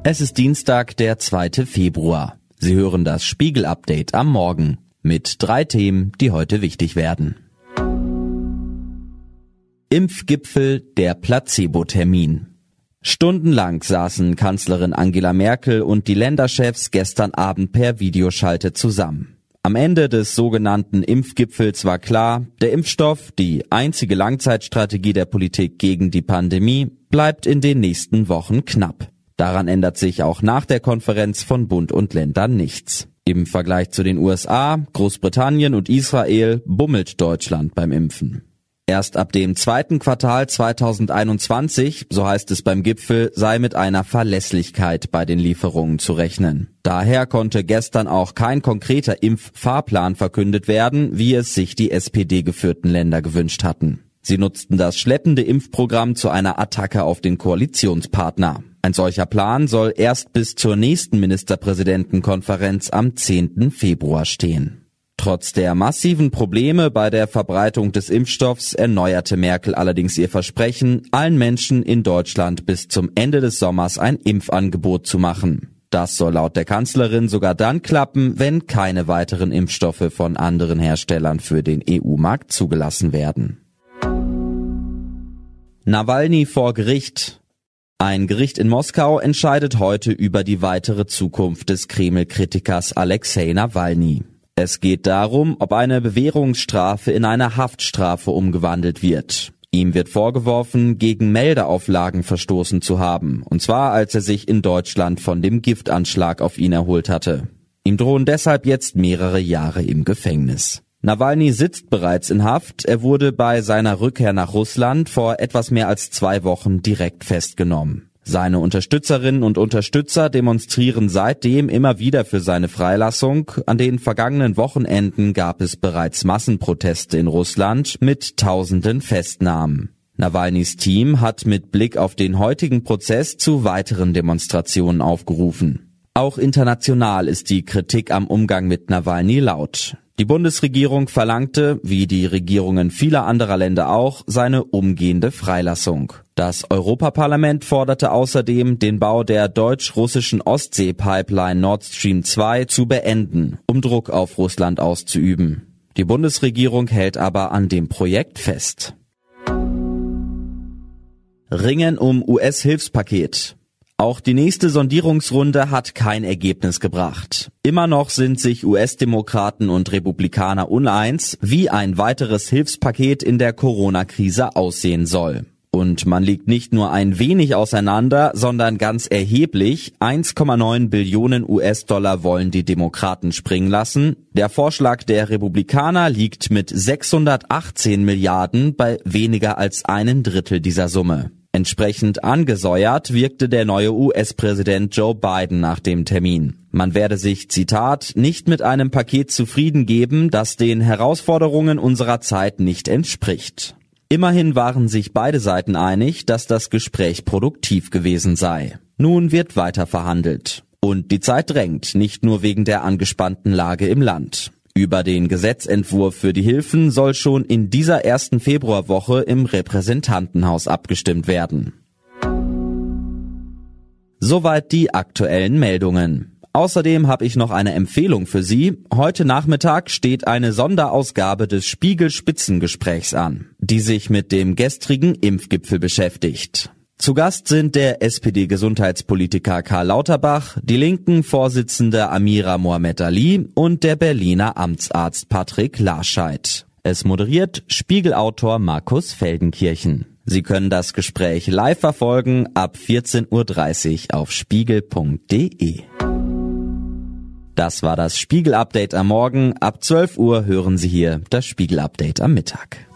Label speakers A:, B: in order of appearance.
A: Es ist Dienstag, der 2. Februar. Sie hören das Spiegel-Update am Morgen mit 3 Themen, die heute wichtig werden. Impfgipfel, der Placebo-Termin. Stundenlang saßen Kanzlerin Angela Merkel und die Länderchefs gestern Abend per Videoschalte zusammen. Am Ende des sogenannten Impfgipfels war klar, der Impfstoff, die einzige Langzeitstrategie der Politik gegen die Pandemie, bleibt in den nächsten Wochen knapp. Daran ändert sich auch nach der Konferenz von Bund und Ländern nichts. Im Vergleich zu den USA, Großbritannien und Israel bummelt Deutschland beim Impfen. Erst ab dem 2. Quartal 2021, so heißt es beim Gipfel, sei mit einer Verlässlichkeit bei den Lieferungen zu rechnen. Daher konnte gestern auch kein konkreter Impffahrplan verkündet werden, wie es sich die SPD-geführten Länder gewünscht hatten. Sie nutzten das schleppende Impfprogramm zu einer Attacke auf den Koalitionspartner. Ein solcher Plan soll erst bis zur nächsten Ministerpräsidentenkonferenz am 10. Februar stehen. Trotz der massiven Probleme bei der Verbreitung des Impfstoffs erneuerte Merkel allerdings ihr Versprechen, allen Menschen in Deutschland bis zum Ende des Sommers ein Impfangebot zu machen. Das soll laut der Kanzlerin sogar dann klappen, wenn keine weiteren Impfstoffe von anderen Herstellern für den EU-Markt zugelassen werden. Nawalny vor Gericht. Ein Gericht in Moskau entscheidet heute über die weitere Zukunft des Kreml-Kritikers Alexei Nawalny. Es geht darum, ob eine Bewährungsstrafe in eine Haftstrafe umgewandelt wird. Ihm wird vorgeworfen, gegen Meldeauflagen verstoßen zu haben, und zwar als er sich in Deutschland von dem Giftanschlag auf ihn erholt hatte. Ihm drohen deshalb jetzt mehrere Jahre im Gefängnis. Nawalny sitzt bereits in Haft. Er wurde bei seiner Rückkehr nach Russland vor etwas mehr als 2 Wochen direkt festgenommen. Seine Unterstützerinnen und Unterstützer demonstrieren seitdem immer wieder für seine Freilassung. An den vergangenen Wochenenden gab es bereits Massenproteste in Russland mit tausenden Festnahmen. Nawalnys Team hat mit Blick auf den heutigen Prozess zu weiteren Demonstrationen aufgerufen. Auch international ist die Kritik am Umgang mit Nawalny laut. Die Bundesregierung verlangte, wie die Regierungen vieler anderer Länder auch, seine umgehende Freilassung. Das Europaparlament forderte außerdem, den Bau der deutsch-russischen Ostsee-Pipeline Nord Stream 2 zu beenden, um Druck auf Russland auszuüben. Die Bundesregierung hält aber an dem Projekt fest. Ringen um US-Hilfspaket. Auch die nächste Sondierungsrunde hat kein Ergebnis gebracht. Immer noch sind sich US-Demokraten und Republikaner uneins, wie ein weiteres Hilfspaket in der Corona-Krise aussehen soll. Und man liegt nicht nur ein wenig auseinander, sondern ganz erheblich. 1,9 Billionen US-Dollar wollen die Demokraten springen lassen. Der Vorschlag der Republikaner liegt mit 618 Milliarden bei weniger als 1/3 dieser Summe. Entsprechend angesäuert wirkte der neue US-Präsident Joe Biden nach dem Termin. Man werde sich, Zitat, nicht mit einem Paket zufrieden geben, das den Herausforderungen unserer Zeit nicht entspricht. Immerhin waren sich beide Seiten einig, dass das Gespräch produktiv gewesen sei. Nun wird weiter verhandelt. Und die Zeit drängt, nicht nur wegen der angespannten Lage im Land. Über den Gesetzentwurf für die Hilfen soll schon in dieser ersten Februarwoche im Repräsentantenhaus abgestimmt werden. Soweit die aktuellen Meldungen. Außerdem habe ich noch eine Empfehlung für Sie. Heute Nachmittag steht eine Sonderausgabe des Spiegel-Spitzengesprächs an, die sich mit dem gestrigen Impfgipfel beschäftigt. Zu Gast sind der SPD-Gesundheitspolitiker Karl Lauterbach, die Linken-Vorsitzende Amira Mohamed Ali und der Berliner Amtsarzt Patrick Larscheid. Es moderiert Spiegel-Autor Markus Feldenkirchen. Sie können das Gespräch live verfolgen ab 14:30 Uhr auf spiegel.de. Das war das Spiegel-Update am Morgen. Ab 12 Uhr hören Sie hier das Spiegel-Update am Mittag.